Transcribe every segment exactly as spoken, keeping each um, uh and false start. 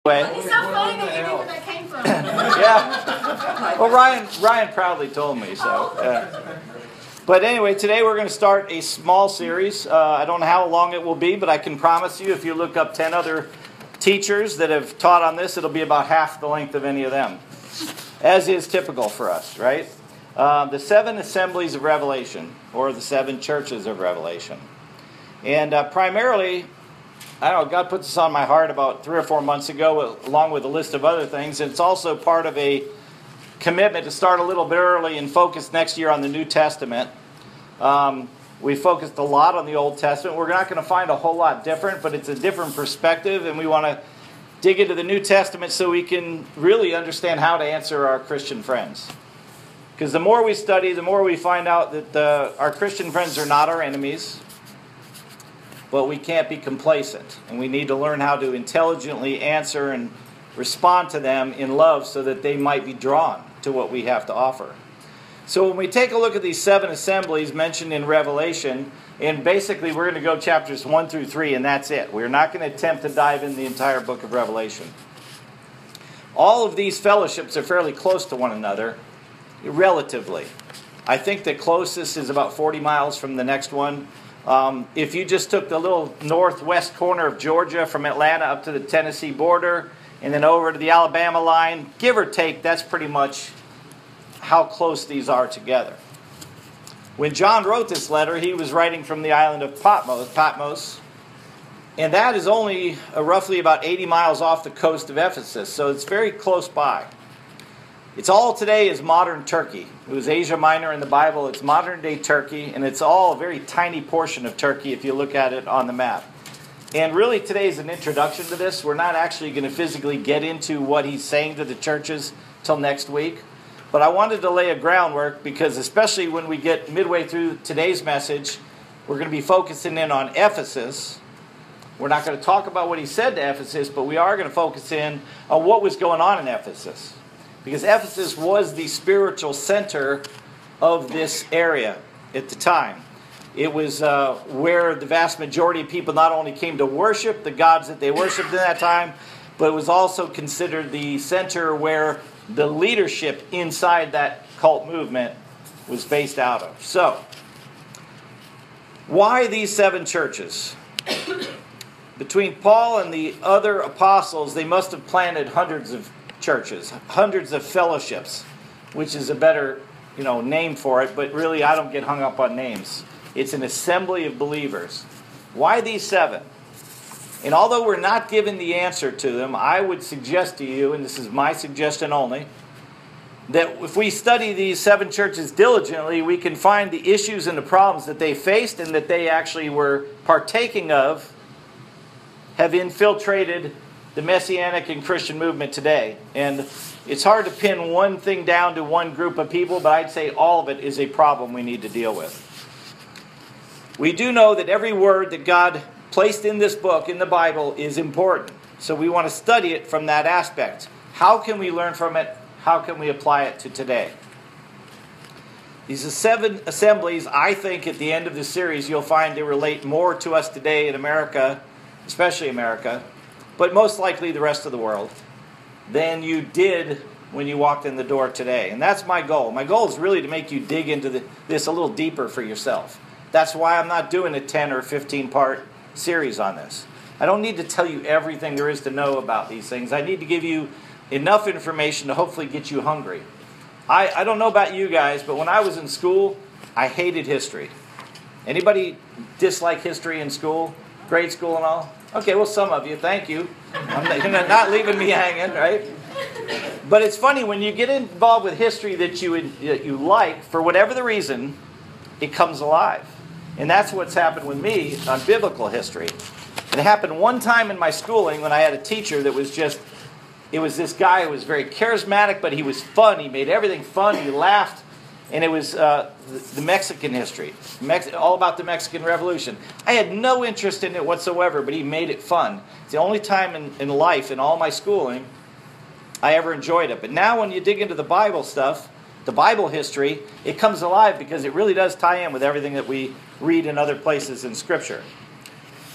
Anyway. It's so funny that you knew where that came from. Yeah. Well, Ryan Ryan proudly told me so. Yeah. But anyway, today we're going to start a small series. Uh, I don't know how long it will be, but I can promise you if you look up ten other teachers that have taught on this, it'll be about half the length of any of them, as is typical for us, right? Uh, the seven assemblies of Revelation, or the seven churches of Revelation. And uh, primarily, I don't know, God put this on my heart about three or four months ago, along with a list of other things. And it's also part of a commitment to start a little bit early and focus next year on the New Testament. Um, we focused a lot on the Old Testament. We're not going to find a whole lot different, but it's a different perspective, and we want to dig into the New Testament so we can really understand how to answer our Christian friends. Because the more we study, the more we find out that uh, our Christian friends are not our enemies. But we can't be complacent, and we need to learn how to intelligently answer and respond to them in love so that they might be drawn to what we have to offer. So when we take a look at these seven assemblies mentioned in Revelation, and basically we're going to go chapters one through three, and that's it. We're not going to attempt to dive in the entire book of Revelation. All of these fellowships are fairly close to one another, relatively. I think the closest is about forty miles from the next one. Um, if you just took the little northwest corner of Georgia from Atlanta up to the Tennessee border and then over to the Alabama line, give or take, that's pretty much how close these are together. When John wrote this letter, he was writing from the island of Patmos, Patmos and that is only uh, roughly about eighty miles off the coast of Ephesus, so it's very close by. It's all today is modern Turkey. It was Asia Minor in the Bible. It's modern-day Turkey, and it's all a very tiny portion of Turkey if you look at it on the map. And really today is an introduction to this. We're not actually going to physically get into what he's saying to the churches till next week. But I wanted to lay a groundwork because especially when we get midway through today's message, we're going to be focusing in on Ephesus. We're not going to talk about what he said to Ephesus, but we are going to focus in on what was going on in Ephesus. Because Ephesus was the spiritual center of this area at the time. It was uh, where the vast majority of people not only came to worship the gods that they worshipped in that time, but it was also considered the center where the leadership inside that cult movement was based out of. So, why these seven churches? Between Paul and the other apostles, they must have planted hundreds of churches, hundreds of fellowships, which is a better, you know, name for it, but really I don't get hung up on names. It's an assembly of believers. Why these seven? And although we're not given the answer to them, I would suggest to you, and this is my suggestion only, that if we study these seven churches diligently, we can find the issues and the problems that they faced and that they actually were partaking of, have infiltrated the Messianic and Christian movement today. And it's hard to pin one thing down to one group of people, but I'd say all of it is a problem we need to deal with. We do know that every word that God placed in this book, in the Bible, is important. So we want to study it from that aspect. How can we learn from it? How can we apply it to today? These seven assemblies, I think at the end of the series, you'll find they relate more to us today in America, especially America, but most likely the rest of the world, than you did when you walked in the door today. And that's my goal. My goal is really to make you dig into the, this a little deeper for yourself. That's why I'm not doing a ten or fifteen part series on this. I don't need to tell you everything there is to know about these things. I need to give you enough information to hopefully get you hungry. I, I don't know about you guys, but when I was in school, I hated history. Anybody dislike history in school? Grade school and all? Okay, well, some of you, thank you. I'm not, you're not leaving me hanging, right? But it's funny, when you get involved with history that you, that you like, for whatever the reason, it comes alive. And that's what's happened with me on biblical history. It happened one time in my schooling when I had a teacher that was just, it was this guy who was very charismatic, but he was fun. He made everything fun. He laughed. And it was uh, the Mexican history, Mex- all about the Mexican Revolution. I had no interest in it whatsoever, but he made it fun. It's the only time in, in life, in all my schooling, I ever enjoyed it. But now when you dig into the Bible stuff, the Bible history, it comes alive because it really does tie in with everything that we read in other places in Scripture.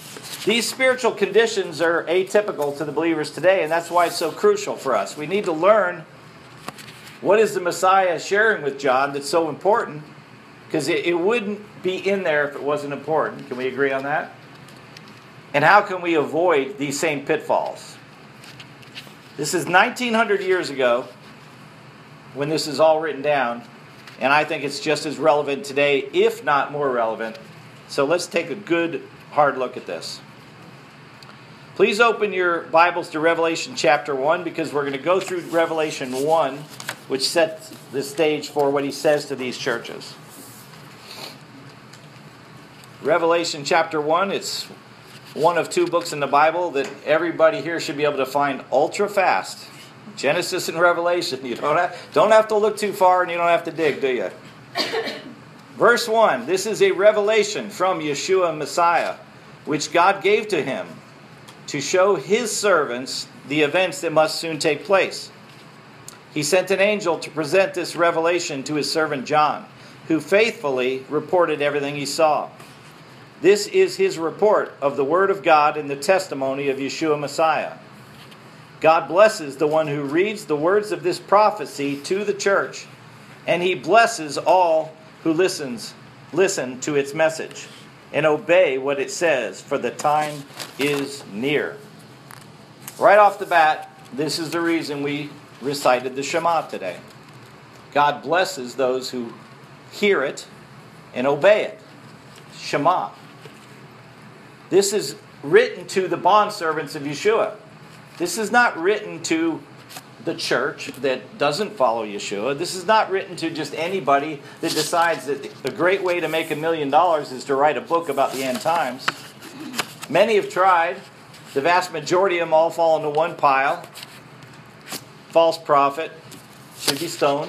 These spiritual conditions are atypical to the believers today, and that's why it's so crucial for us. We need to learn what is the Messiah sharing with John that's so important, because it, it wouldn't be in there if it wasn't important. Can we agree on that? And how can we avoid these same pitfalls? This is nineteen hundred years ago when this is all written down, and I think it's just as relevant today, if not more relevant. So let's take a good, hard look at this. Please open your Bibles to Revelation chapter one, because we're going to go through Revelation one, which sets the stage for what he says to these churches. Revelation chapter one, it's one of two books in the Bible that everybody here should be able to find ultra fast. Genesis and Revelation. You don't have, don't have to look too far, and you don't have to dig, do you? Verse one, this is a revelation from Yeshua Messiah, which God gave to him to show his servants the events that must soon take place. He sent an angel to present this revelation to his servant John, who faithfully reported everything he saw. This is his report of the word of God and the testimony of Yeshua Messiah. God blesses the one who reads the words of this prophecy to the church, and he blesses all who listens, listen to its message and obey what it says, for the time is near. Right off the bat, this is the reason we recited the Shema today. God blesses those who hear it and obey it. Shema. This is written to the bondservants of Yeshua. This is not written to the church that doesn't follow Yeshua. This is not written to just anybody that decides that the great way to make a million dollars is to write a book about the end times. Many have tried. The vast majority of them all fall into one pile. False prophet, should be stoned.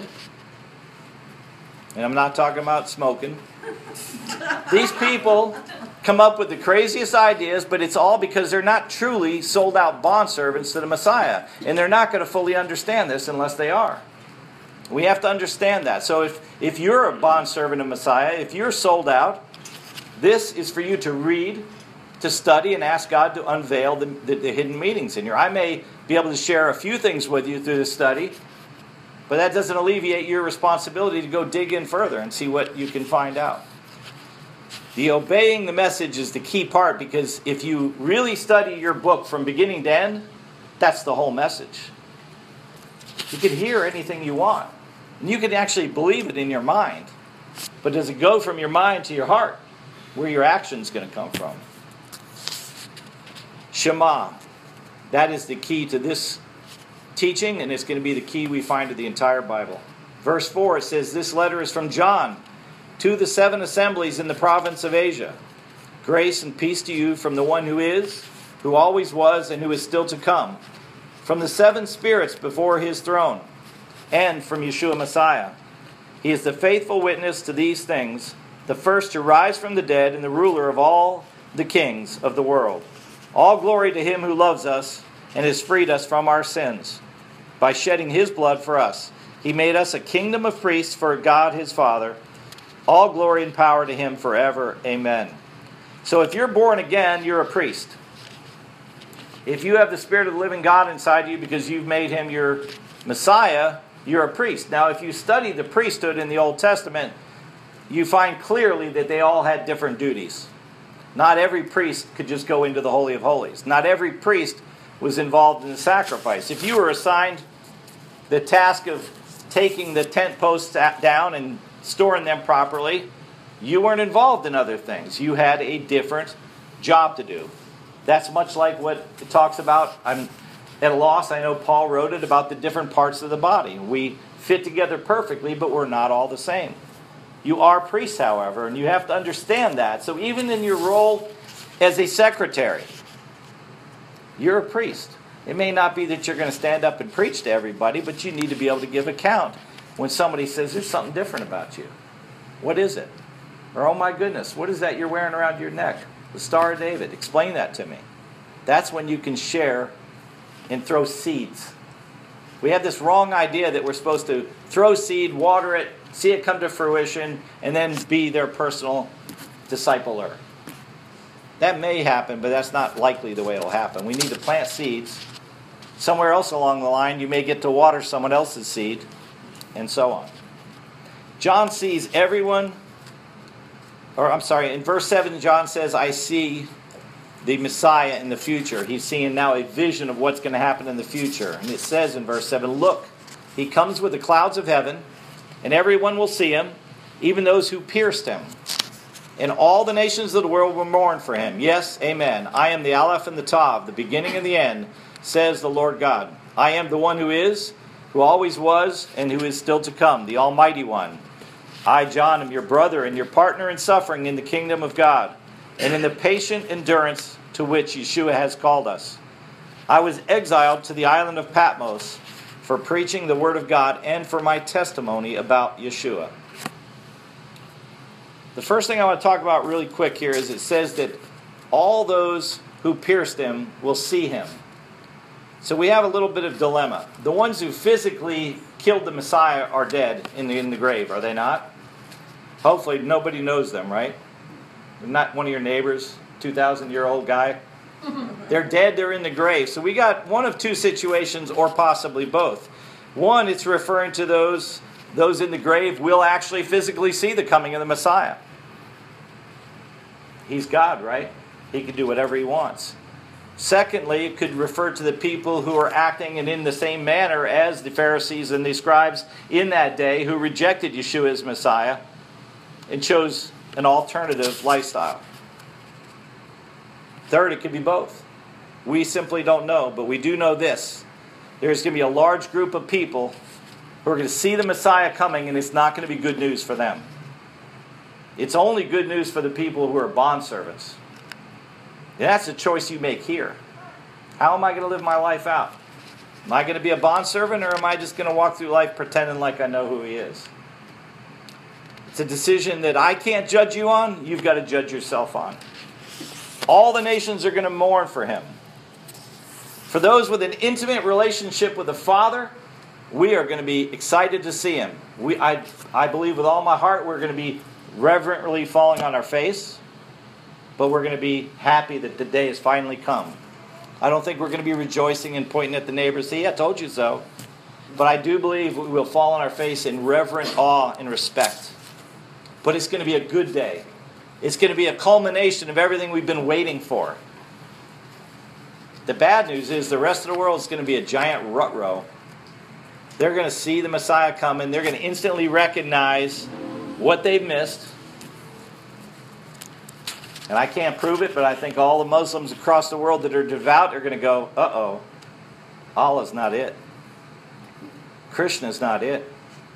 And I'm not talking about smoking. These people come up with the craziest ideas, but it's all because they're not truly sold out bondservants to the Messiah. And they're not going to fully understand this unless they are. We have to understand that. So if, if you're a bondservant of Messiah, if you're sold out, this is for you to read, to study, and ask God to unveil the, the, the hidden meanings in here. I may be able to share a few things with you through this study, but that doesn't alleviate your responsibility to go dig in further and see what you can find out. The obeying the message is the key part, because if you really study your book from beginning to end, that's the whole message. You can hear anything you want, and you can actually believe it in your mind. But does it go from your mind to your heart, where your action's going to come from? Shema. That is the key to this teaching, and it's going to be the key we find to the entire Bible. Verse four, it says, this letter is from John, to the seven assemblies in the province of Asia. Grace and peace to you from the one who is, who always was, and who is still to come, from the seven spirits before his throne, and from Yeshua Messiah. He is the faithful witness to these things, the first to rise from the dead, and the ruler of all the kings of the world. All glory to him who loves us and has freed us from our sins by shedding his blood for us. He made us a kingdom of priests for God his Father. All glory and power to him forever. Amen. So if you're born again, you're a priest. If you have the Spirit of the living God inside you because you've made him your Messiah, you're a priest. Now, if you study the priesthood in the Old Testament, you find clearly that they all had different duties. Not every priest could just go into the Holy of Holies. Not every priest was involved in the sacrifice. If you were assigned the task of taking the tent posts down and storing them properly, you weren't involved in other things. You had a different job to do. That's much like what it talks about. I'm at a loss. I know Paul wrote it about the different parts of the body. We fit together perfectly, but we're not all the same. You are priests, however, and you have to understand that. So even in your role as a secretary, you're a priest. It may not be that you're going to stand up and preach to everybody, but you need to be able to give account when somebody says there's something different about you. What is it? Or, oh my goodness, what is that you're wearing around your neck? The Star of David. Explain that to me. That's when you can share and throw seeds. We have this wrong idea that we're supposed to throw seed, water it, see it come to fruition, and then be their personal discipler. That may happen, but that's not likely the way it'll happen. We need to plant seeds. Somewhere else along the line, you may get to water someone else's seed, and so on. John sees everyone, or I'm sorry, in verse seven, John says, I see the Messiah in the future. He's seeing now a vision of what's going to happen in the future. And it says in verse seven, look, he comes with the clouds of heaven, and everyone will see him, even those who pierced him. And all the nations of the world will mourn for him. Yes, amen. I am the Aleph and the Tav, the beginning and the end, says the Lord God. I am the one who is, who always was, and who is still to come, the Almighty One. I, John, am your brother and your partner in suffering in the kingdom of God, and in the patient endurance to which Yeshua has called us. I was exiled to the island of Patmos for preaching the word of God and for my testimony about Yeshua. The first thing I want to talk about really quick here is it says that all those who pierced him will see him. So we have a little bit of dilemma. The ones who physically killed the Messiah are dead in the, in the grave, are they not? Hopefully nobody knows them, right? Not one of your neighbors, two thousand year old guy. They're dead, they're in the grave. So we got one of two situations, or possibly both. One, it's referring to those, those in the grave will actually physically see the coming of the Messiah. He's God, right? He can do whatever he wants. Secondly, it could refer to the people who are acting and in the same manner as the Pharisees and the scribes in that day who rejected Yeshua as Messiah and chose an alternative lifestyle. Third, it could be both. We simply don't know, but we do know this. There's going to be a large group of people who are going to see the Messiah coming, and it's not going to be good news for them. It's only good news for the people who are bondservants. That's a choice you make here. How am I going to live my life out? Am I going to be a bondservant, or am I just going to walk through life pretending like I know who he is? It's a decision that I can't judge you on. You've got to judge yourself on. All the nations are going to mourn for him. For those with an intimate relationship with the Father, we are going to be excited to see him. We, I, I believe with all my heart we're going to be reverently falling on our face, but we're going to be happy that the day has finally come. I don't think we're going to be rejoicing and pointing at the neighbors, see, I told you so. But I do believe we will fall on our face in reverent awe and respect. But it's going to be a good day. It's going to be a culmination of everything we've been waiting for. The bad news is the rest of the world is going to be a giant rut row. They're going to see the Messiah come, and they're going to instantly recognize what they've missed. And I can't prove it, but I think all the Muslims across the world that are devout are going to go, uh-oh, Allah's not it. Krishna's not it.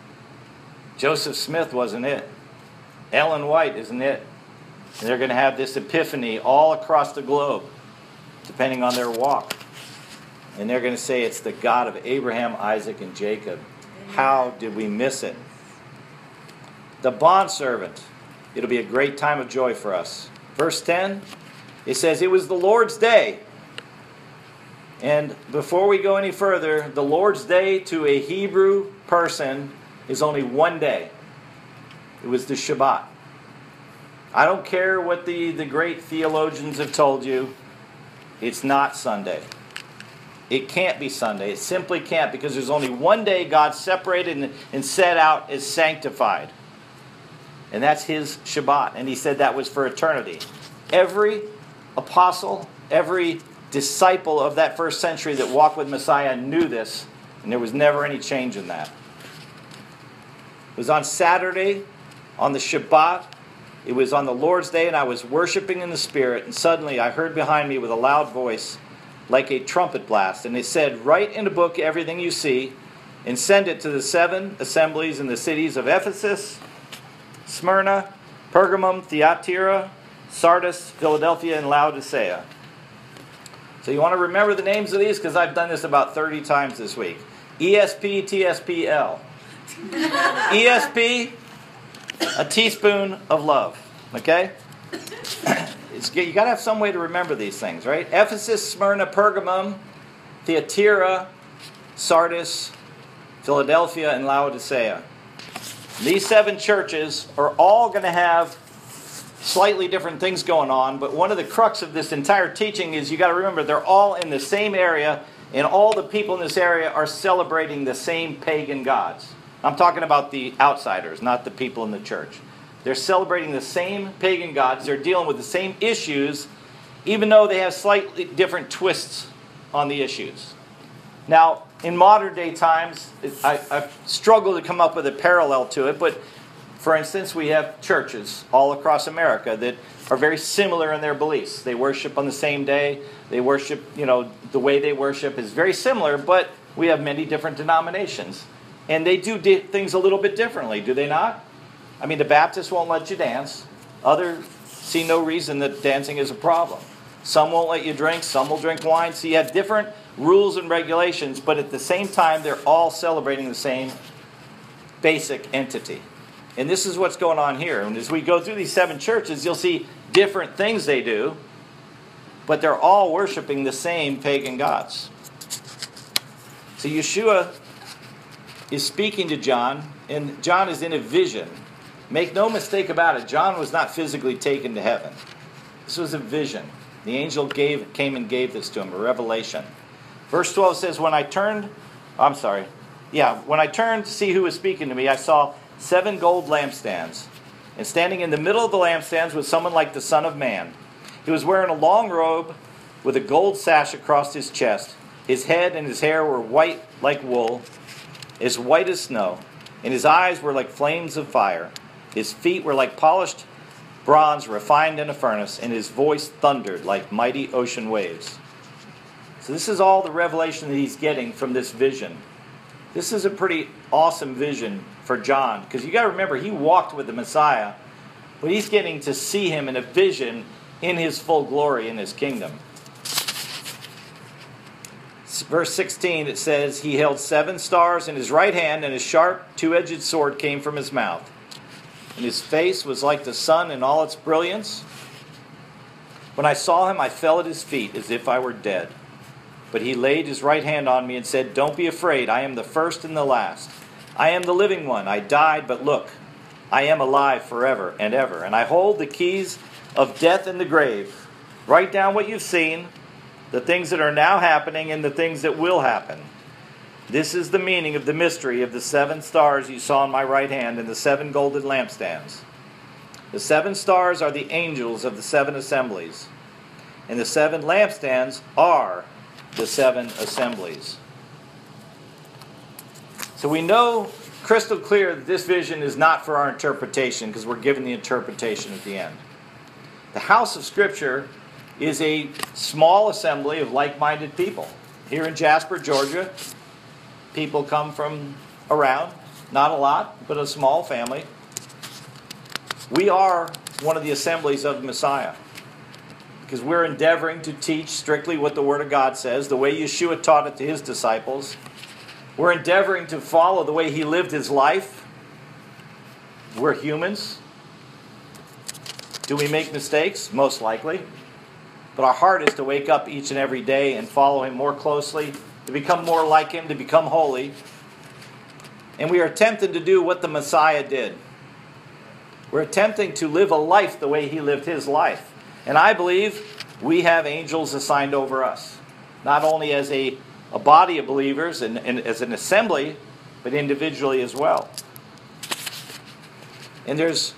Joseph Smith wasn't it. Ellen White isn't it. And they're going to have this epiphany all across the globe, depending on their walk. And they're going to say it's the God of Abraham, Isaac, and Jacob. How did we miss it? The bondservant. It'll be a great time of joy for us. Verse ten, it says, it was the Lord's day. And before we go any further, the Lord's day to a Hebrew person is only one day. It was the Shabbat. I don't care what the, the great theologians have told you. It's not Sunday. It can't be Sunday. It simply can't, because there's only one day God separated and, and set out as sanctified. And that's his Shabbat. And he said that was for eternity. Every apostle, every disciple of that first century that walked with Messiah knew this. And there was never any change in that. It was on Saturday, on the Shabbat. It was on the Lord's day, and I was worshiping in the Spirit. And suddenly I heard behind me with a loud voice, like a trumpet blast. And it said, write in a book everything you see, and send it to the seven assemblies in the cities of Ephesus, Smyrna, Pergamum, Thyatira, Sardis, Philadelphia, and Laodicea. So you want to remember the names of these, because I've done this about thirty times this week. E S P, T S P, L. E S P, a teaspoon of love. Okay? It's, you got to have some way to remember these things, right? Ephesus, Smyrna, Pergamum, Thyatira, Sardis, Philadelphia, and Laodicea. These seven churches are all going to have slightly different things going on, but one of the crux of this entire teaching is you got to remember they're all in the same area, and all the people in this area are celebrating the same pagan gods. I'm talking about the outsiders, not the people in the church. They're celebrating the same pagan gods. They're dealing with the same issues, even though they have slightly different twists on the issues. Now, in modern day times, I, I've struggled to come up with a parallel to it, but for instance, we have churches all across America that are very similar in their beliefs. They worship on the same day. They worship, you know, the way they worship is very similar, but we have many different denominations. And they do di- things a little bit differently, do they not? I mean, the Baptists won't let you dance. Others see no reason that dancing is a problem. Some won't let you drink. Some will drink wine. So you have different rules and regulations, but at the same time, they're all celebrating the same basic entity. And this is what's going on here. And as we go through these seven churches, you'll see different things they do, but they're all worshiping the same pagan gods. So Yeshua is speaking to John, and John is in a vision. Make no mistake about it, John was not physically taken to heaven. This was a vision. The angel gave, came and gave this to him, a revelation. Verse twelve says, when I turned, I'm sorry, yeah, when I turned to see who was speaking to me, I saw seven gold lampstands. And standing in the middle of the lampstands was someone like the Son of Man. He was wearing a long robe with a gold sash across his chest. His head and his hair were white like wool, as white as snow. And his eyes were like flames of fire. His feet were like polished bronze refined in a furnace, and his voice thundered like mighty ocean waves. So this is all the revelation that he's getting from this vision. This is a pretty awesome vision for John, because you got to remember, he walked with the Messiah, but he's getting to see him in a vision in his full glory in his kingdom. Verse sixteen, it says, he held seven stars in his right hand, and a sharp two-edged sword came from his mouth. And his face was like the sun in all its brilliance. When I saw him, I fell at his feet as if I were dead. But he laid his right hand on me and said, don't be afraid, I am the first and the last. I am the living one. I died, but look, I am alive forever and ever. And I hold the keys of death and the grave. Write down what you've seen, the things that are now happening and the things that will happen. This is the meaning of the mystery of the seven stars you saw in my right hand and the seven golden lampstands. The seven stars are the angels of the seven assemblies, and the seven lampstands are the seven assemblies. So we know crystal clear that this vision is not for our interpretation, because we're given the interpretation at the end. The house of Scripture is a small assembly of like-minded people. Here in Jasper, Georgia, people come from around, not a lot, but a small family. We are one of the assemblies of the Messiah, because we're endeavoring to teach strictly what the Word of God says, the way Yeshua taught it to his disciples. We're endeavoring to follow the way he lived his life. We're humans. Do we make mistakes? Most likely. But our heart is to wake up each and every day and follow him more closely, to become more like him, to become holy. And we are attempting to do what the Messiah did. We're attempting to live a life the way he lived his life. And I believe we have angels assigned over us, not only as a, a body of believers and, and as an assembly, but individually as well. And there's,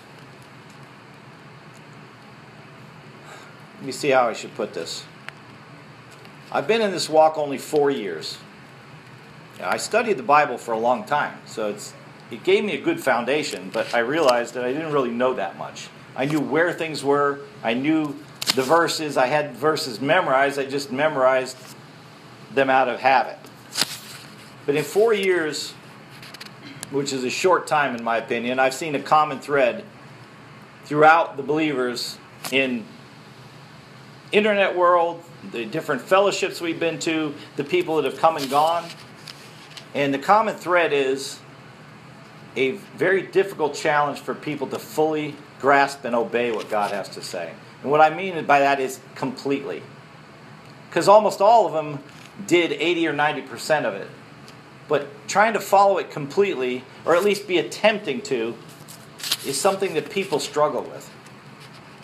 let me see how I should put this. I've been in this walk only four years. I studied the Bible for a long time, so it's it gave me a good foundation, but I realized that I didn't really know that much. I knew where things were. I knew the verses. I had verses memorized. I just memorized them out of habit. But in four years, which is a short time in my opinion, I've seen a common thread throughout the believers in internet world, the different fellowships we've been to, the people that have come and gone. And the common thread is a very difficult challenge for people to fully grasp and obey what God has to say. And what I mean by that is completely. Because almost all of them did eighty or ninety percent of it. But trying to follow it completely, or at least be attempting to, is something that people struggle with.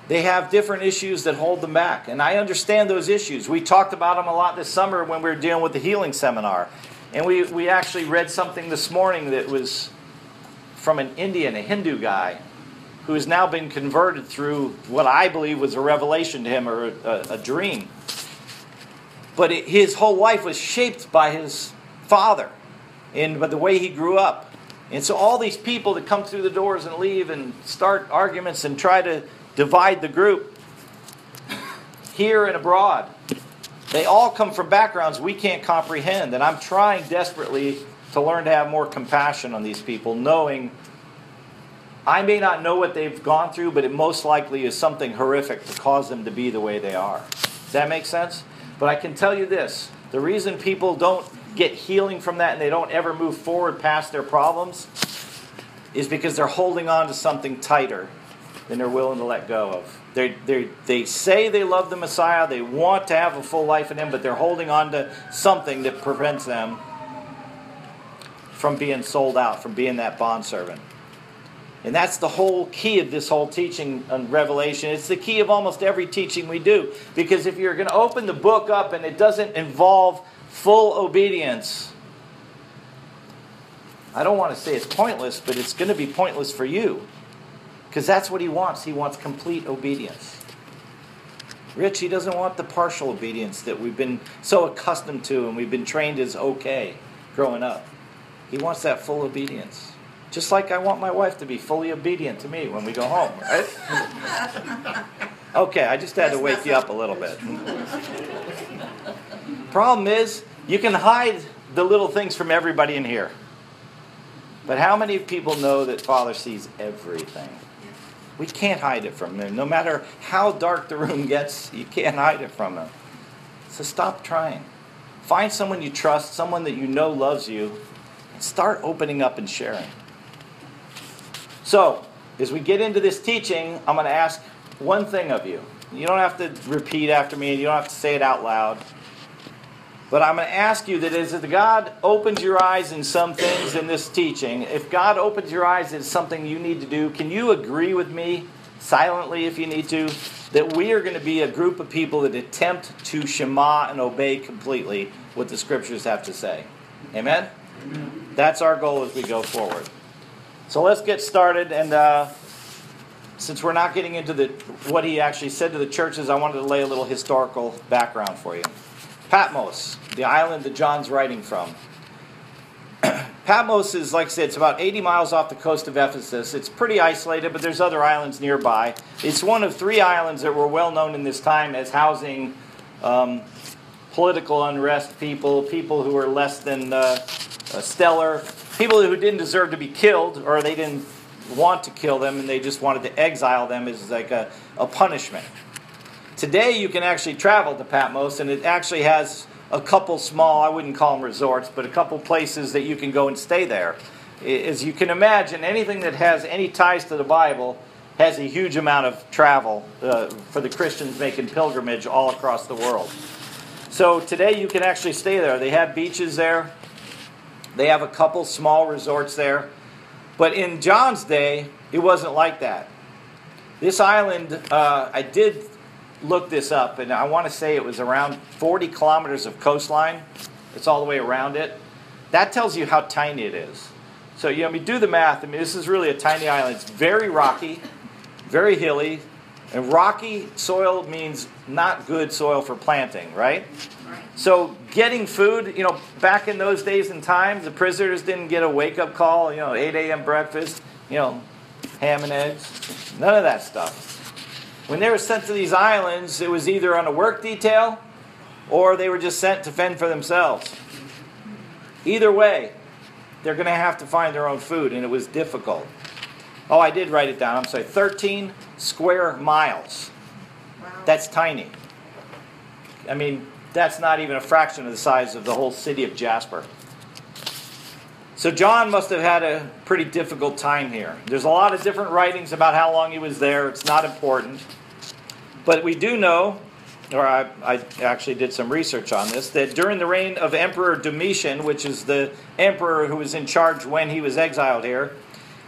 They have different issues that hold them back. And I understand those issues. We talked about them a lot this summer when we were dealing with the healing seminar. And we, we actually read something this morning that was from an Indian, a Hindu guy, who has now been converted through what I believe was a revelation to him or a, a dream. But it, his whole life was shaped by his father and by the way he grew up. And so all these people that come through the doors and leave and start arguments and try to divide the group here and abroad, they all come from backgrounds we can't comprehend. And I'm trying desperately to learn to have more compassion on these people, knowing I may not know what they've gone through, but it most likely is something horrific to cause them to be the way they are. Does that make sense? But I can tell you this. The reason people don't get healing from that and they don't ever move forward past their problems is because they're holding on to something tighter than they're willing to let go of. They they they say they love the Messiah, they want to have a full life in Him, but they're holding on to something that prevents them from being sold out, from being that bondservant. And that's the whole key of this whole teaching on Revelation. It's the key of almost every teaching we do. Because if you're going to open the book up and it doesn't involve full obedience, I don't want to say it's pointless, but it's going to be pointless for you. Because that's what He wants. He wants complete obedience. Rich, He doesn't want the partial obedience that we've been so accustomed to and we've been trained as okay growing up. He wants that full obedience. Just like I want my wife to be fully obedient to me when we go home, right? Okay, I just had to wake you up a little bit. Problem is, you can hide the little things from everybody in here. But how many people know that Father sees everything? We can't hide it from Him. No matter how dark the room gets, you can't hide it from Him. So stop trying. Find someone you trust, someone that you know loves you, and start opening up and sharing. So, as we get into this teaching, I'm going to ask one thing of you. You don't have to repeat after me, and you don't have to say it out loud. But I'm going to ask you that as God opens your eyes in some things in this teaching, if God opens your eyes in something you need to do, can you agree with me, silently if you need to, that we are going to be a group of people that attempt to shema and obey completely what the Scriptures have to say? Amen? Amen. That's our goal as we go forward. So let's get started, and uh, since we're not getting into the what He actually said to the churches, I wanted to lay a little historical background for you. Patmos, the island that John's writing from. Patmos is, like I said, it's about eighty miles off the coast of Ephesus. It's pretty isolated, but there's other islands nearby. It's one of three islands that were well known in this time as housing um, political unrest people, people who were less than uh, stellar, people who didn't deserve to be killed, or they didn't want to kill them, and they just wanted to exile them as like a, a punishment. Today you can actually travel to Patmos, and it actually has a couple small, I wouldn't call them resorts, but a couple places that you can go and stay there. As you can imagine, anything that has any ties to the Bible has a huge amount of travel uh, for the Christians making pilgrimage all across the world. So today you can actually stay there. They have beaches there. They have a couple small resorts there. But in John's day, it wasn't like that. This island, uh, I did look this up, and I want to say it was around forty kilometers of coastline. It's all the way around it. That tells you how tiny it is. So, you know, I mean, do the math. I mean, this is really a tiny island. It's very rocky, very hilly, and rocky soil means not good soil for planting, right? So getting food, you know, back in those days and times, the prisoners didn't get a wake-up call, you know, eight a.m. breakfast, you know, ham and eggs, none of that stuff. When they were sent to these islands, it was either on a work detail or they were just sent to fend for themselves. Either way, they're going to have to find their own food, and it was difficult. Oh, I did write it down. I'm sorry. thirteen square miles. Wow. That's tiny. I mean, that's not even a fraction of the size of the whole city of Jasper. So John must have had a pretty difficult time here. There's a lot of different writings about how long he was there. It's not important. But we do know, or I, I actually did some research on this, that during the reign of Emperor Domitian, which is the emperor who was in charge when he was exiled here,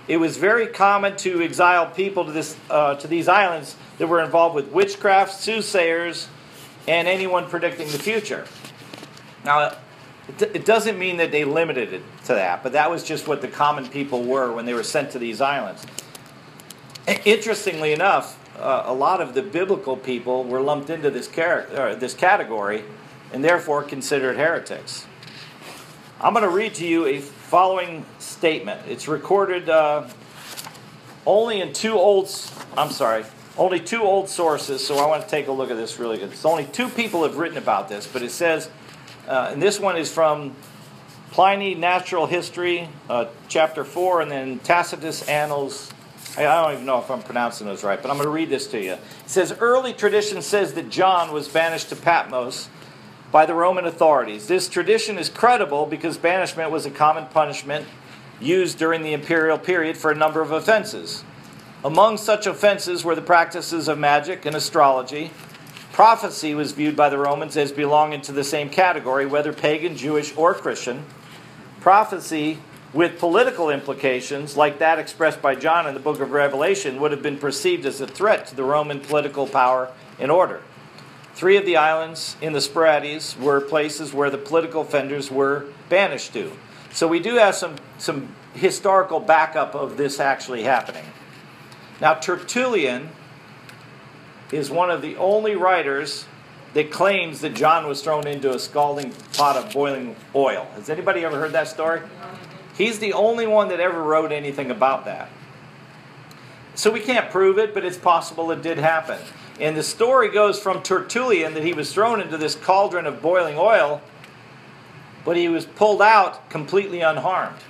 it was very common to exile people to this uh, to these islands that were involved with witchcraft, soothsayers, and anyone predicting the future. Now, it, it doesn't mean that they limited it to that, but that was just what the common people were when they were sent to these islands. Interestingly enough, uh, a lot of the biblical people were lumped into this, char- uh, this category and therefore considered heretics. I'm going to read to you a following statement. It's recorded uh, only in two old, I'm sorry, only two old sources, so I want to take a look at this really good. It's only two people have written about this, but it says, uh, and this one is from Pliny, Natural History, uh, chapter four, and then Tacitus Annals. I don't even know if I'm pronouncing those right, but I'm going to read this to you. It says, early tradition says that John was banished to Patmos by the Roman authorities. This tradition is credible because banishment was a common punishment used during the imperial period for a number of offenses. Among such offenses were the practices of magic and astrology. Prophecy was viewed by the Romans as belonging to the same category, whether pagan, Jewish, or Christian. Prophecy with political implications, like that expressed by John in the book of Revelation, would have been perceived as a threat to the Roman political power and order. Three of the islands in the Sporades were places where the political offenders were banished to. So we do have some, some historical backup of this actually happening. Now, Tertullian is one of the only writers that claims that John was thrown into a scalding pot of boiling oil. Has anybody ever heard that story? He's the only one that ever wrote anything about that. So we can't prove it, but it's possible it did happen. And the story goes from Tertullian that he was thrown into this cauldron of boiling oil, but he was pulled out completely unharmed.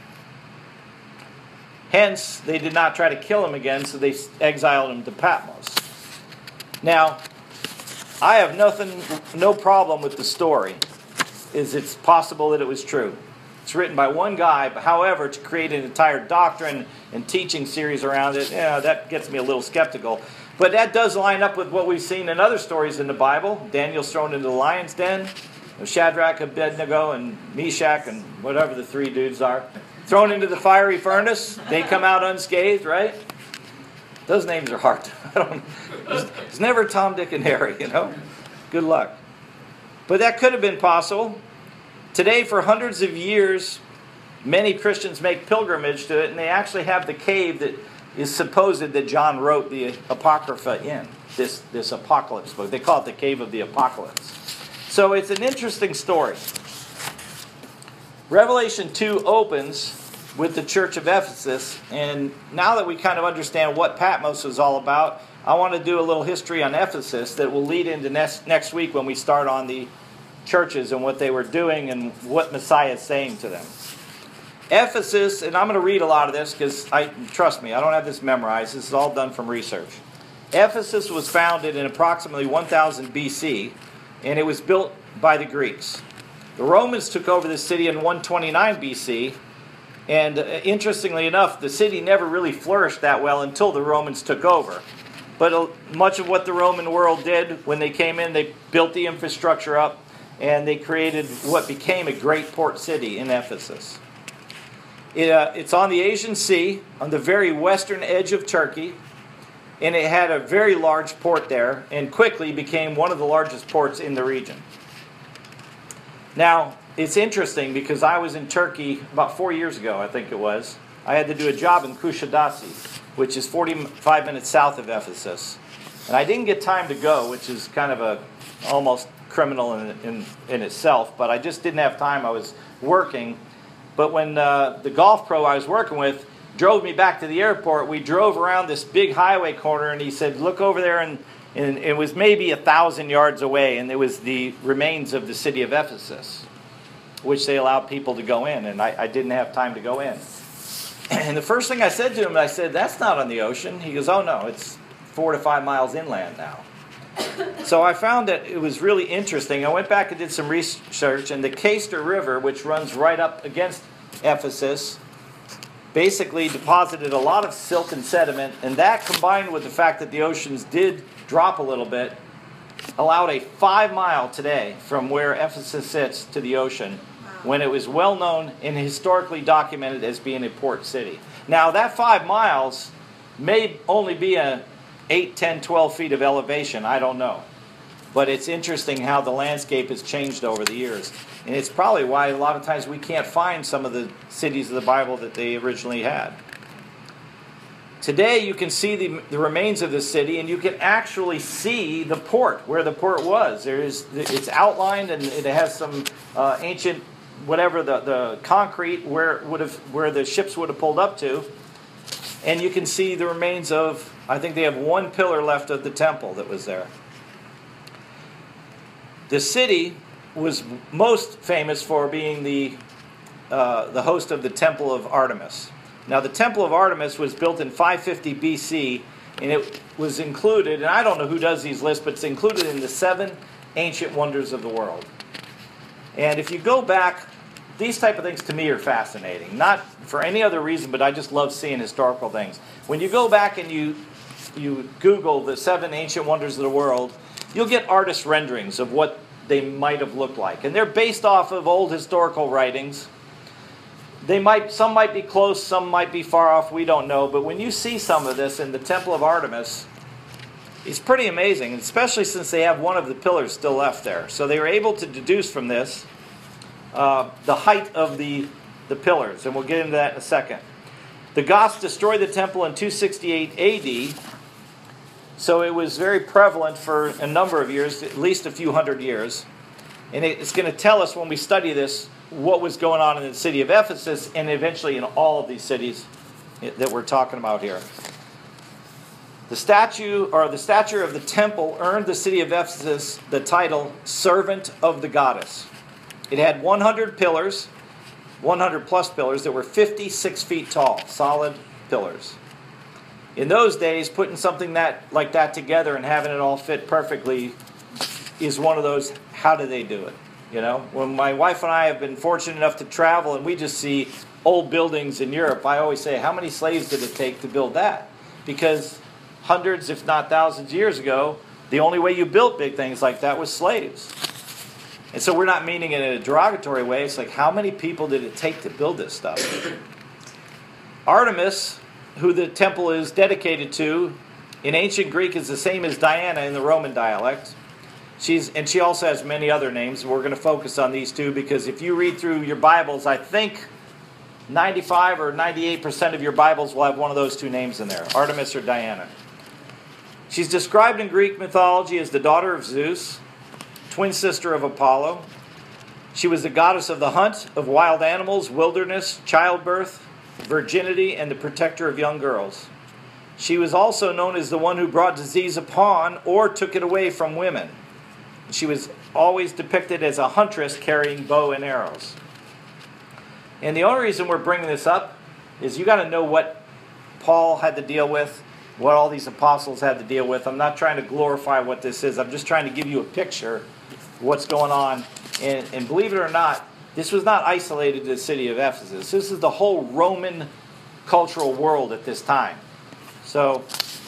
Hence, they did not try to kill him again, so they exiled him to Patmos. Now, I have nothing, no problem with the story. Is it's possible that it was true. It's written by one guy, but however, to create an entire doctrine and teaching series around it, yeah, that gets me a little skeptical. But that does line up with what we've seen in other stories in the Bible. Daniel's thrown into the lion's den. Shadrach, Abednego, and Meshach, and whatever the three dudes are, thrown into the fiery furnace. They come out unscathed, right? Those names are hard. I don't. It's, it's never Tom, Dick, and Harry, you know. Good luck. But that could have been possible. Today, for hundreds of years, many Christians make pilgrimage to it, and they actually have the cave that is supposed that John wrote the Apocrypha in, this, this Apocalypse book. They call it the Cave of the Apocalypse. So it's an interesting story. Revelation two opens with the church of Ephesus, and now that we kind of understand what Patmos is all about, I want to do a little history on Ephesus that will lead into next, next week when we start on the churches and what they were doing and what Messiah is saying to them. Ephesus, and I'm going to read a lot of this because, I trust me, I don't have this memorized. This is all done from research. Ephesus was founded in approximately one thousand B C, and it was built by the Greeks. The Romans took over the city in one twenty-nine B C, and uh, interestingly enough, the city never really flourished that well until the Romans took over. But uh, much of what the Roman world did when they came in, they built the infrastructure up, and they created what became a great port city in Ephesus. It, uh, it's on the Aegean Sea, on the very western edge of Turkey, and it had a very large port there, and quickly became one of the largest ports in the region. Now, it's interesting because I was in Turkey about four years ago, I think it was. I had to do a job in Kushadasi, which is forty-five minutes south of Ephesus. And I didn't get time to go, which is kind of a almost criminal in, in, in itself, but I just didn't have time. I was working. But when uh, the golf pro I was working with drove me back to the airport, we drove around this big highway corner, and he said, look over there, and, and it was maybe a thousand yards away, and it was the remains of the city of Ephesus, which they allowed people to go in, and I, I didn't have time to go in. And the first thing I said to him, I said, that's not on the ocean. He goes, oh no, it's four to five miles inland now. So I found that it was really interesting. I went back and did some research, and the Caister River, which runs right up against Ephesus, basically deposited a lot of silt and sediment, and that, combined with the fact that the oceans did drop a little bit, allowed a five mile today from where Ephesus sits to the ocean when it was well known and historically documented as being a port city. Now, that five miles may only be a eight, ten, twelve feet of elevation. I don't know. But it's interesting how the landscape has changed over the years. And it's probably why a lot of times we can't find some of the cities of the Bible that they originally had. Today you can see the, the remains of the city, and you can actually see the port, where the port was. There is, it's outlined, and it has some uh, ancient, whatever, the, the concrete where, would have, where the ships would have pulled up to. And you can see the remains of, I think they have one pillar left of the temple that was there. The city was most famous for being the, uh, the host of the Temple of Artemis. Now, the Temple of Artemis was built in five fifty B C, and it was included, and I don't know who does these lists, but it's included in the seven ancient wonders of the world. And if you go back, these type of things to me are fascinating. Not for any other reason, but I just love seeing historical things. When you go back and you, you Google the seven ancient wonders of the world, you'll get artist renderings of what they might have looked like. And they're based off of old historical writings. They might, some might be close, some might be far off, we don't know. But when you see some of this in the Temple of Artemis, it's pretty amazing, especially since they have one of the pillars still left there. So they were able to deduce from this uh, the height of the, the pillars, and we'll get into that in a second. The Goths destroyed the temple in two sixty-eight A D, so it was very prevalent for a number of years, at least a few hundred years. And it's going to tell us when we study this what was going on in the city of Ephesus and eventually in all of these cities that we're talking about here. The statue or the stature of the temple earned the city of Ephesus the title Servant of the Goddess. It had one hundred pillars, one hundred plus pillars that were fifty-six feet tall, solid pillars. In those days, putting something that like that together and having it all fit perfectly is one of those, how do they do it? You know, when my wife and I have been fortunate enough to travel and we just see old buildings in Europe, I always say, how many slaves did it take to build that? Because hundreds, if not thousands of years ago, the only way you built big things like that was slaves. And so we're not meaning it in a derogatory way. It's like, how many people did it take to build this stuff? Artemis, who the temple is dedicated to, in ancient Greek is the same as Diana in the Roman dialect. She's, and she also has many other names. We're going to focus on these two because if you read through your Bibles, I think ninety-five or ninety-eight percent of your Bibles will have one of those two names in there, Artemis or Diana. She's described in Greek mythology as the daughter of Zeus, twin sister of Apollo. She was the goddess of the hunt, of wild animals, wilderness, childbirth, virginity, and the protector of young girls. She was also known as the one who brought disease upon or took it away from women. She was always depicted as a huntress carrying bow and arrows. And the only reason we're bringing this up is you got to know what Paul had to deal with, what all these apostles had to deal with. I'm not trying to glorify what this is. I'm just trying to give you a picture of what's going on. And, and believe it or not, this was not isolated to the city of Ephesus. This is the whole Roman cultural world at this time. So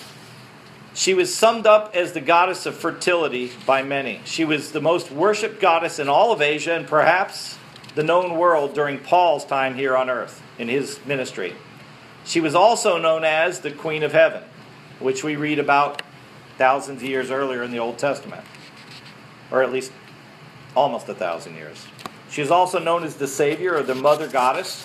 she was summed up as the goddess of fertility by many. She was the most worshipped goddess in all of Asia and perhaps the known world during Paul's time here on earth in his ministry. She was also known as the Queen of Heaven, which we read about thousands of years earlier in the Old Testament, or at least almost a thousand years. She is also known as the Savior or the Mother Goddess.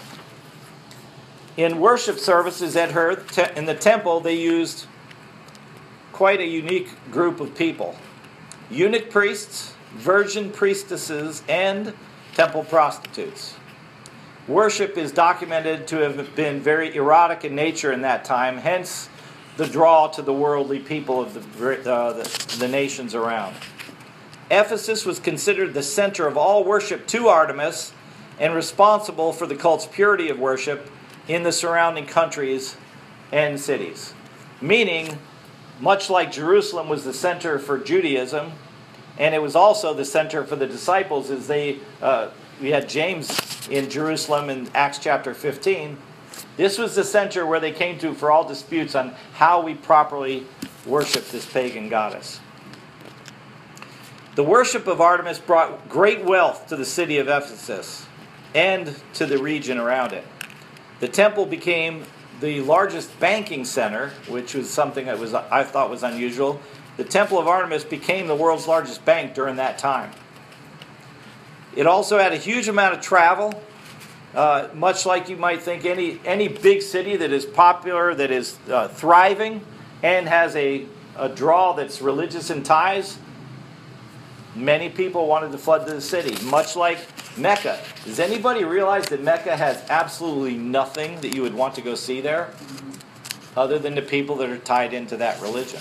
In worship services at her in the temple, they used quite a unique group of people. Eunuch priests, virgin priestesses, and temple prostitutes. Worship is documented to have been very erotic in nature in that time, hence the draw to the worldly people of the, uh, the, the nations around. Ephesus was considered the center of all worship to Artemis and responsible for the cult's purity of worship in the surrounding countries and cities. Meaning, much like Jerusalem was the center for Judaism, and it was also the center for the disciples as they, uh, we had James in Jerusalem in Acts chapter fifteen. This was the center where they came to for all disputes on how we properly worship this pagan goddess. The worship of Artemis brought great wealth to the city of Ephesus. and to the region around it. The temple became the largest banking center, which was something that was I thought was unusual. The Temple of Artemis became the world's largest bank during that time. It also had a huge amount of travel, uh, much like you might think any, any big city that is popular, that is uh, thriving, and has a, a draw that's religious in ties. Many people wanted to flood to the city, much like Mecca. Does anybody realize that Mecca has absolutely nothing that you would want to go see there, other than the people that are tied into that religion?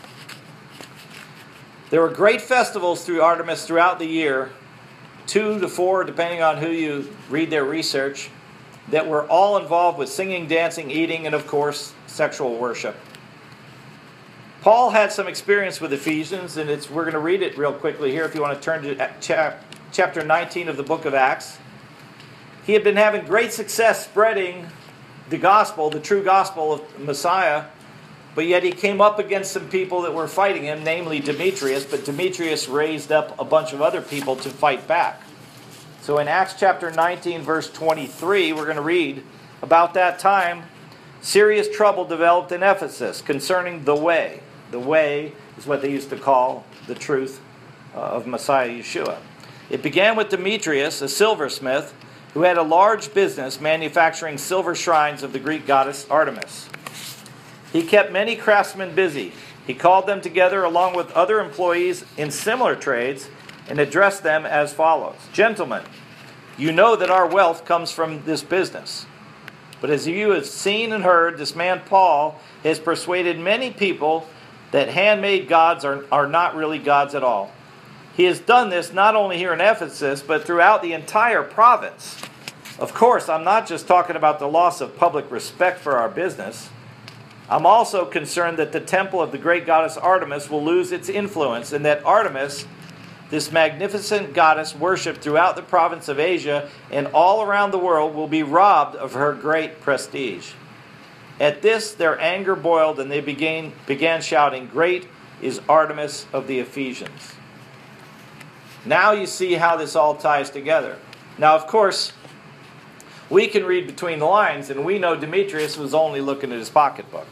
There were great festivals through Artemis throughout the year, two to four, depending on who you read their research, that were all involved with singing, dancing, eating, and of course, sexual worship. Paul had some experience with Ephesians, and it's we're going to read it real quickly here if you want to turn to chap, chapter nineteen of the book of Acts. He had been having great success spreading the gospel, the true gospel of Messiah, but yet he came up against some people that were fighting him, namely Demetrius, but Demetrius raised up a bunch of other people to fight back. So in Acts chapter nineteen, verse twenty-three, we're going to read, about that time, serious trouble developed in Ephesus concerning the way. The way is what they used to call the truth uh, of Messiah Yeshua. It began with Demetrius, a silversmith, who had a large business manufacturing silver shrines of the Greek goddess Artemis. He kept many craftsmen busy. He called them together along with other employees in similar trades and addressed them as follows. Gentlemen, you know that our wealth comes from this business. But as you have seen and heard, this man Paul has persuaded many people that handmade gods are, are not really gods at all. He has done this not only here in Ephesus, but throughout the entire province. Of course, I'm not just talking about the loss of public respect for our business. I'm also concerned that the temple of the great goddess Artemis will lose its influence, and that Artemis, this magnificent goddess worshipped throughout the province of Asia and all around the world, will be robbed of her great prestige. At this, their anger boiled, and they began, began shouting, "Great is Artemis of the Ephesians." Now you see how this all ties together. Now, of course, we can read between the lines, and we know Demetrius was only looking at his pocketbook.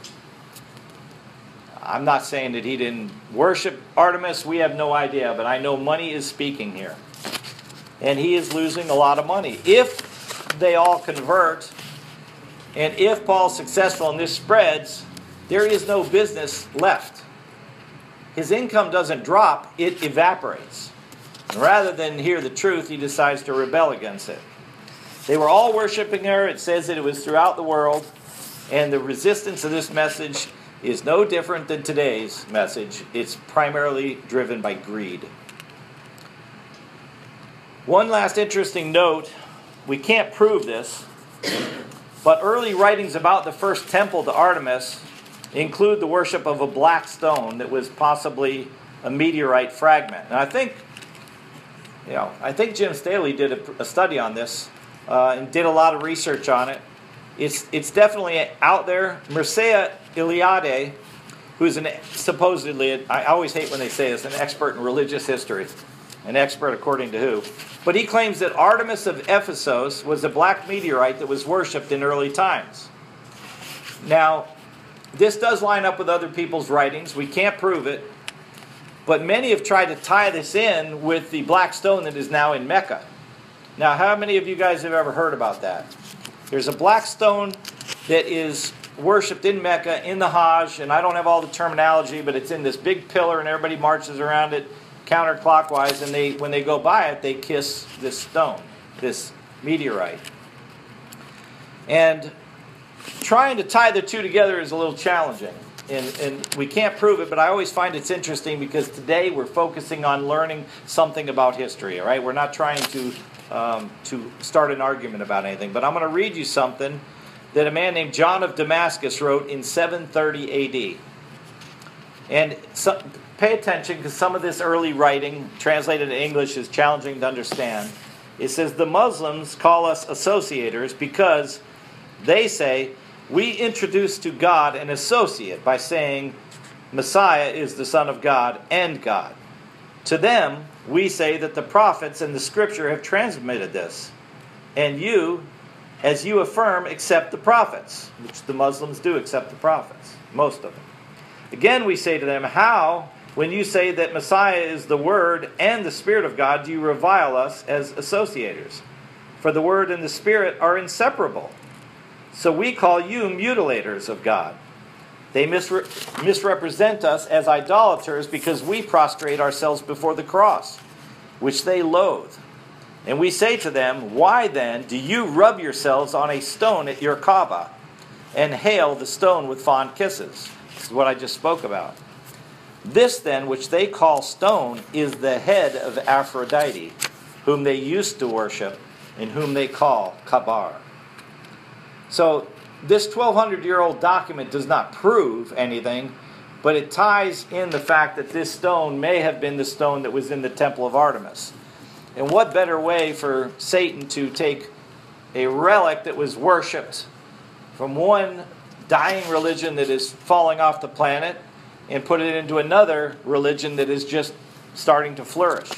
I'm not saying that he didn't worship Artemis. We have no idea, but I know money is speaking here. And he is losing a lot of money. If they all convert, and if Paul's successful and this spreads, there is no business left. His income doesn't drop, it evaporates. And rather than hear the truth, he decides to rebel against it. They were all worshiping her. It says that it was throughout the world. And the resistance of this message is no different than today's message. It's primarily driven by greed. One last interesting note. We can't prove this, but early writings about the first temple to Artemis include the worship of a black stone that was possibly a meteorite fragment. And I think, you know, I think Jim Staley did a, a study on this uh, and did a lot of research on it. It's it's definitely out there. Mircea Eliade, who's an supposedly, I always hate when they say this, an expert in religious history. An expert according to who. But he claims that Artemis of Ephesus was a black meteorite that was worshipped in early times. Now, this does line up with other people's writings. We can't prove it. But many have tried to tie this in with the black stone that is now in Mecca. Now, how many of you guys have ever heard about that? There's a black stone that is worshipped in Mecca, in the Hajj, and I don't have all the terminology, but it's in this big pillar and everybody marches around it counterclockwise, and they when they go by it, they kiss this stone, this meteorite. And trying to tie the two together is a little challenging. And, and we can't prove it, but I always find it's interesting because today we're focusing on learning something about history, all right? We're not trying to, um, to start an argument about anything. But I'm going to read you something that a man named John of Damascus wrote in seven thirty A D. And so, pay attention because some of this early writing, translated in English, is challenging to understand. It says, the Muslims call us associators because they say, we introduce to God an associate by saying Messiah is the Son of God and God. To them, we say that the prophets and the Scripture have transmitted this. And you, as you affirm, accept the prophets, which the Muslims do accept the prophets, most of them. Again, we say to them, how, when you say that Messiah is the Word and the Spirit of God, do you revile us as associators? For the Word and the Spirit are inseparable. So we call you mutilators of God. They misre- misrepresent us as idolaters because we prostrate ourselves before the cross, which they loathe. And we say to them, why then do you rub yourselves on a stone at your Kaaba and hail the stone with fond kisses? This is what I just spoke about. This then, which they call stone, is the head of Aphrodite, whom they used to worship and whom they call Kabar. So this twelve hundred year old document does not prove anything, but it ties in the fact that this stone may have been the stone that was in the Temple of Artemis. And what better way for Satan to take a relic that was worshipped from one dying religion that is falling off the planet and put it into another religion that is just starting to flourish.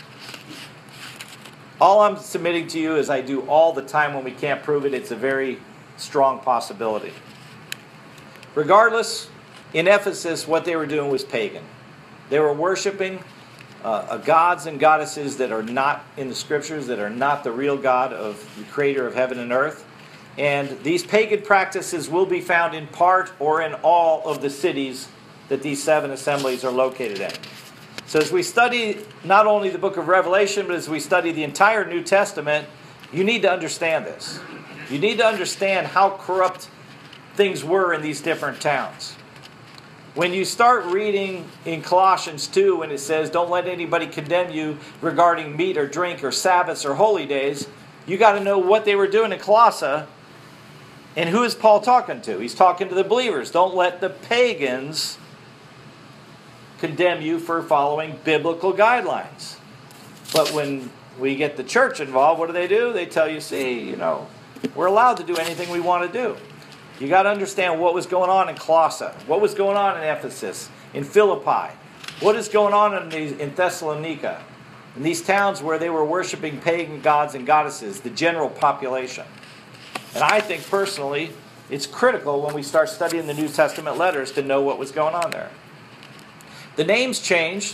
All I'm submitting to you, as I do all the time when we can't prove it, it's a very strong possibility. Regardless, in Ephesus, what they were doing was pagan. They were worshiping uh, gods and goddesses that are not in the Scriptures, that are not the real God of the Creator of heaven and earth. And these pagan practices will be found in part or in all of the cities that these seven assemblies are located in. So as we study not only the book of Revelation, but as we study the entire New Testament, you need to understand this. You need to understand how corrupt things were in these different towns. When you start reading in Colossians two, when it says, don't let anybody condemn you regarding meat or drink or Sabbaths or holy days, you got to know what they were doing in Colossae. And who is Paul talking to? He's talking to the believers. Don't let the pagans condemn you for following biblical guidelines. But when we get the church involved, what do they do? They tell you, see, you know, we're allowed to do anything we want to do. You got to understand what was going on in Colossae, what was going on in Ephesus, in Philippi, what is going on in, these, in Thessalonica, in these towns where they were worshiping pagan gods and goddesses, the general population. And I think personally, it's critical when we start studying the New Testament letters to know what was going on there. The names changed.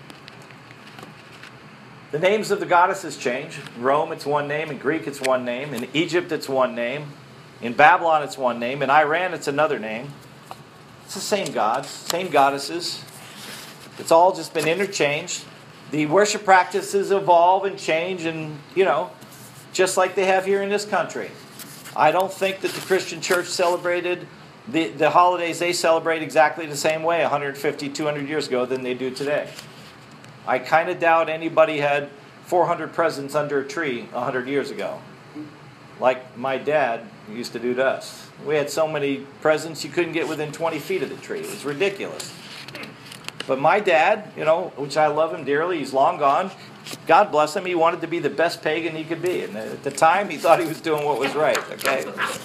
The names of the goddesses changed. In Rome, it's one name. In Greek, it's one name. In Egypt, it's one name. In Babylon, it's one name. In Iran, it's another name. It's the same gods, same goddesses. It's all just been interchanged. The worship practices evolve and change, and, you know, just like they have here in this country. I don't think that the Christian church celebrated the, the holidays they celebrate exactly the same way one hundred fifty, two hundred years ago than they do today. I kind of doubt anybody had four hundred presents under a tree one hundred years ago, like my dad used to do to us. We had so many presents you couldn't get within twenty feet of the tree. It was ridiculous. But my dad, you know, which I love him dearly, he's long gone. God bless him, he wanted to be the best pagan he could be. And at the time, he thought he was doing what was right, okay?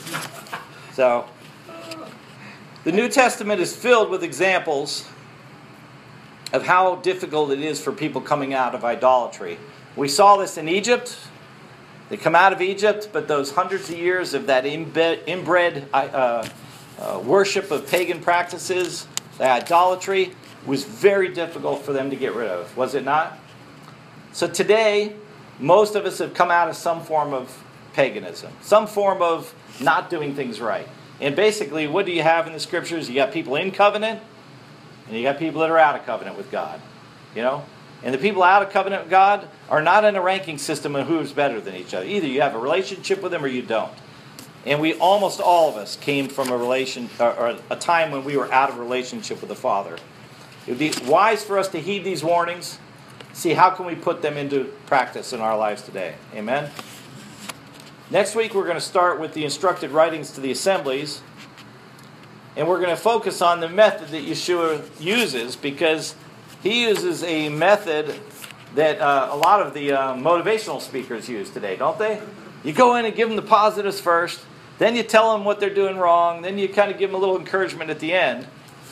So, the New Testament is filled with examples of how difficult it is for people coming out of idolatry. We saw this in Egypt. They come out of Egypt, but those hundreds of years of that inbred uh, uh, worship of pagan practices, the idolatry, was very difficult for them to get rid of, was it not? So today, most of us have come out of some form of paganism, some form of not doing things right. And basically, what do you have in the Scriptures? You got people in covenant, and you got people that are out of covenant with God. You know? And the people out of covenant with God are not in a ranking system of who's better than each other. Either you have a relationship with them or you don't. And we, almost all of us, came from a relation or, or a time when we were out of relationship with the Father. It would be wise for us to heed these warnings. See how can we put them into practice in our lives today. Amen? Next week we're going to start with the instructed writings to the assemblies. And we're going to focus on the method that Yeshua uses, because he uses a method that uh, a lot of the uh, motivational speakers use today, don't they? You go in and give them the positives first, then you tell them what they're doing wrong, then you kind of give them a little encouragement at the end.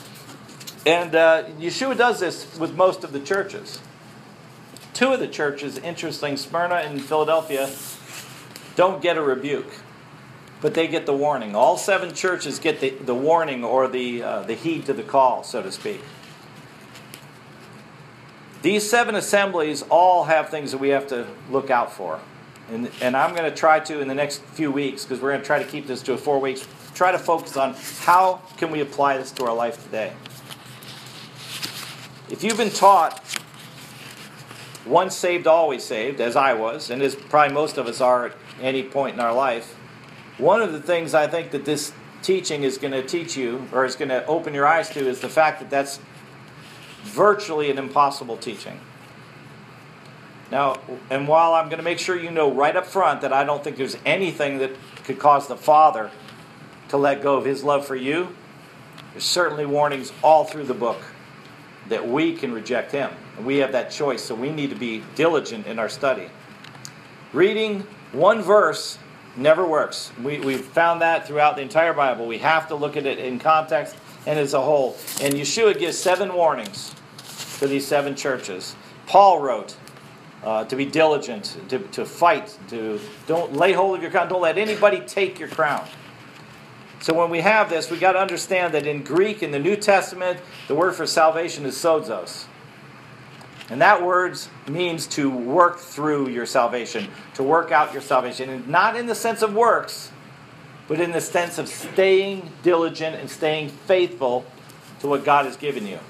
And uh, Yeshua does this with most of the churches. Two of the churches, interesting, Smyrna and Philadelphia, don't get a rebuke, but they get the warning. All seven churches get the, the warning or the, uh, the heed to the call, so to speak. These seven assemblies all have things that we have to look out for. And, and I'm going to try to, in the next few weeks, because we're going to try to keep this to four weeks, try to focus on how can we apply this to our life today. If you've been taught once saved, always saved, as I was, and as probably most of us are at any point in our life, one of the things I think that this teaching is going to teach you, or is going to open your eyes to, is the fact that that's virtually an impossible teaching. Now, and while I'm going to make sure you know right up front that I don't think there's anything that could cause the Father to let go of His love for you, there's certainly warnings all through the book that we can reject Him. And we have that choice, so we need to be diligent in our study. Reading one verse never works. We, we've found that throughout the entire Bible. We have to look at it in context and as a whole. And Yeshua gives seven warnings for these seven churches. Paul wrote uh, to be diligent, to, to fight, to don't lay hold of your crown, don't let anybody take your crown. So when we have this, we've got to understand that in Greek, in the New Testament, the word for salvation is sozo. And that word means to work through your salvation, to work out your salvation. And not in the sense of works, but in the sense of staying diligent and staying faithful to what God has given you.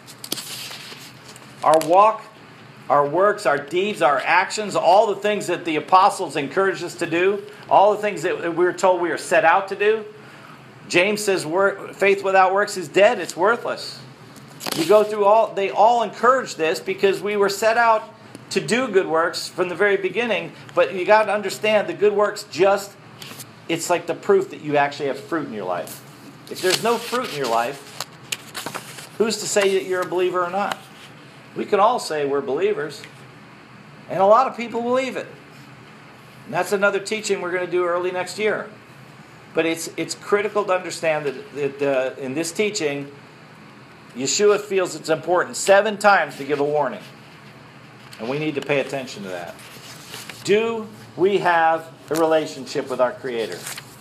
Our walk, our works, our deeds, our actions, all the things that the apostles encouraged us to do, all the things that we were told we are set out to do. James says work, faith without works is dead, it's worthless. You go through all, they all encourage this because we were set out to do good works from the very beginning, but you got to understand the good works just, it's like the proof that you actually have fruit in your life. If there's no fruit in your life, who's to say that you're a believer or not? We can all say we're believers, and a lot of people believe it. And that's another teaching we're going to do early next year. But it's it's critical to understand that, that uh, in this teaching, Yeshua feels it's important seven times to give a warning. And we need to pay attention to that. Do we have a relationship with our Creator?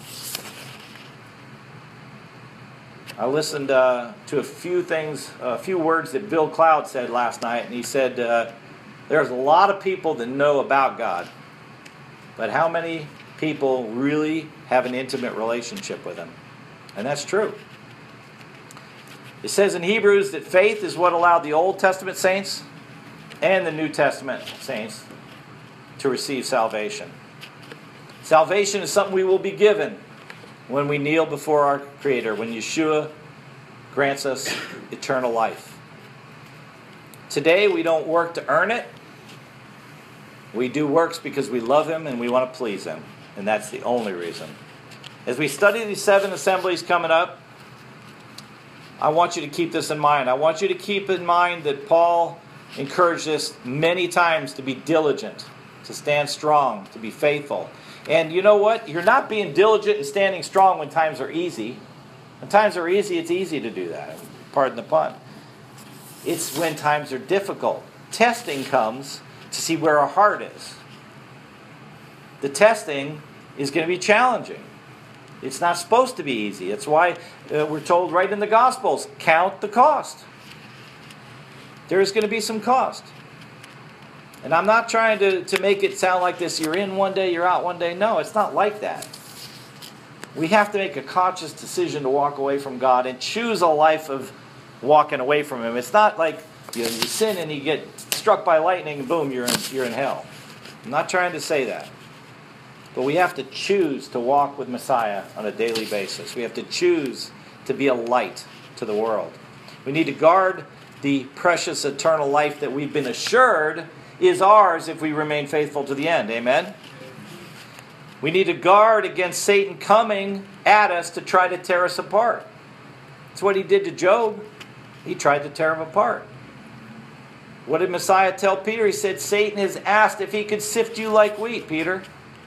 I listened uh, to a few things, a few words that Bill Cloud said last night. And he said, uh, there's a lot of people that know about God. But how many people really have an intimate relationship with Him? And that's true. It says in Hebrews that faith is what allowed the Old Testament saints and the New Testament saints to receive salvation. Salvation is something we will be given when we kneel before our Creator, when Yeshua grants us eternal life. Today we don't work to earn it. We do works because we love Him and we want to please Him. And that's the only reason. As we study these seven assemblies coming up, I want you to keep this in mind. I want you to keep in mind that Paul encouraged us many times to be diligent, to stand strong, to be faithful. And you know what? You're not being diligent and standing strong when times are easy. When times are easy, it's easy to do that. Pardon the pun. It's when times are difficult. Testing comes to see where our heart is. The testing is going to be challenging. It's not supposed to be easy. That's why uh, we're told right in the Gospels, count the cost. There's going to be some cost. And I'm not trying to, to make it sound like this, you're in one day, you're out one day. No, it's not like that. We have to make a conscious decision to walk away from God and choose a life of walking away from Him. It's not like you, know, you sin and you get struck by lightning and boom, you're in, you're in hell. I'm not trying to say that. But we have to choose to walk with Messiah on a daily basis. We have to choose to be a light to the world. We need to guard the precious eternal life that we've been assured is ours if we remain faithful to the end. Amen? We need to guard against Satan coming at us to try to tear us apart. That's what he did to Job. He tried to tear him apart. What did Messiah tell Peter? He said, Satan has asked if he could sift you like wheat, Peter.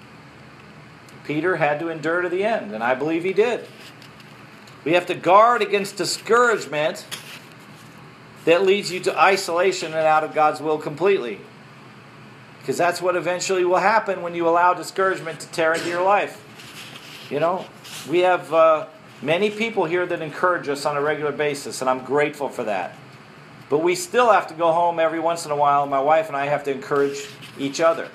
Peter had to endure to the end, and I believe he did. We have to guard against discouragement that leads you to isolation and out of God's will completely. Because that's what eventually will happen when you allow discouragement to tear into your life. You know, we have uh, many people here that encourage us on a regular basis, and I'm grateful for that. But we still have to go home every once in a while. My wife and I have to encourage each other.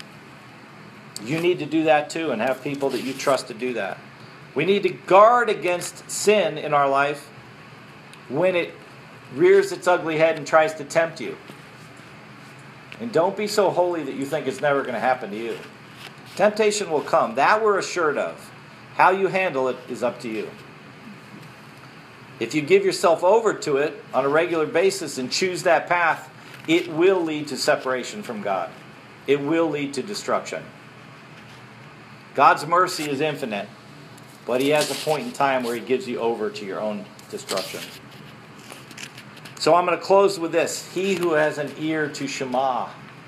You need to do that too, and have people that you trust to do that. We need to guard against sin in our life when it rears its ugly head and tries to tempt you. And don't be so holy that you think it's never going to happen to you. Temptation will come. That we're assured of. How you handle it is up to you. If you give yourself over to it on a regular basis and choose that path, it will lead to separation from God. It will lead to destruction. God's mercy is infinite, but He has a point in time where He gives you over to your own destruction. So I'm going to close with this. He who has an ear to Shema,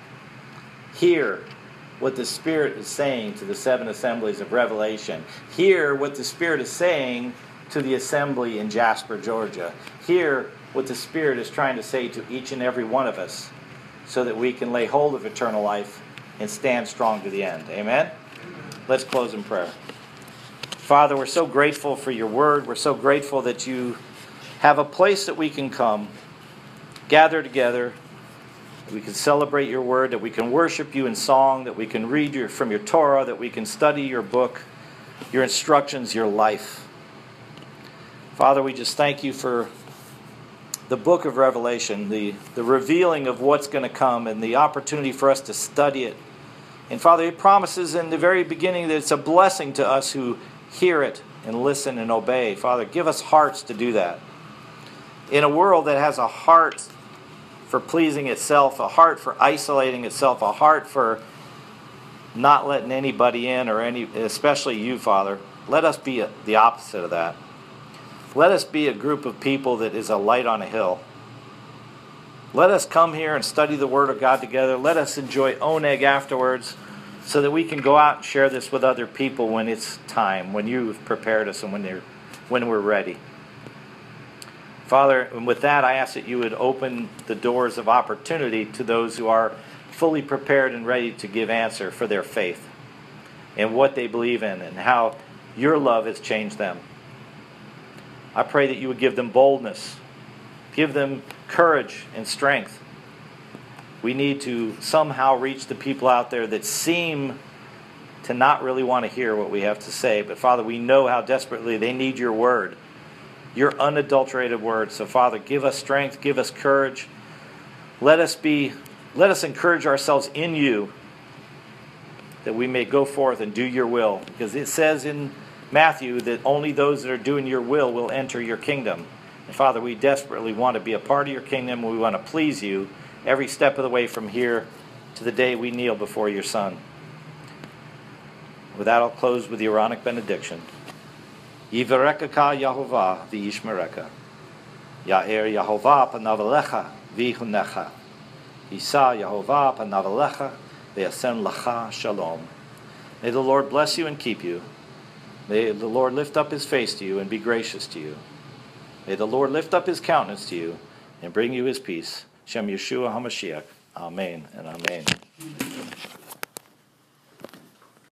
hear what the Spirit is saying to the seven assemblies of Revelation. Hear what the Spirit is saying to the assembly in Jasper, Georgia. Hear what the Spirit is trying to say to each and every one of us so that we can lay hold of eternal life and stand strong to the end. Amen? Let's close in prayer. Father, we're so grateful for your word. We're so grateful that you have a place that we can come, gather together, that we can celebrate your word, that we can worship you in song, that we can read your, from your Torah, that we can study your book, your instructions, your life. Father, we just thank you for the book of Revelation, the, the revealing of what's going to come and the opportunity for us to study it. And Father, it promises in the very beginning that it's a blessing to us who hear it and listen and obey. Father, give us hearts to do that. In a world that has a heart for pleasing itself, a heart for isolating itself, a heart for not letting anybody in, or any, especially you, Father, let us be a, the opposite of that. Let us be a group of people that is a light on a hill. Let us come here and study the Word of God together. Let us enjoy Oneg afterwards so that we can go out and share this with other people when it's time, when you've prepared us and when, they're, when we're ready. Father, and with that, I ask that you would open the doors of opportunity to those who are fully prepared and ready to give answer for their faith and what they believe in and how your love has changed them. I pray that you would give them boldness, give them courage and strength. We need to somehow reach the people out there that seem to not really want to hear what we have to say. But Father, we know how desperately they need your word, your unadulterated word. So Father, give us strength, give us courage. Let us be, let us encourage ourselves in you that we may go forth and do your will. Because it says in Matthew that only those that are doing your will will enter your kingdom. And Father, we desperately want to be a part of your kingdom. We want to please you every step of the way from here to the day we kneel before your Son. With that, I'll close with the Aaronic benediction. Yivarekaka Yahovah v'yishmereka. Ya'er Yahovah panav alecha v'yichunecha. Yisa Yahovah panav alecha v'yasem lecha shalom. May the Lord bless you and keep you. May the Lord lift up his face to you and be gracious to you. May the Lord lift up his countenance to you and bring you his peace. Shem Yeshua HaMashiach. Amen and amen.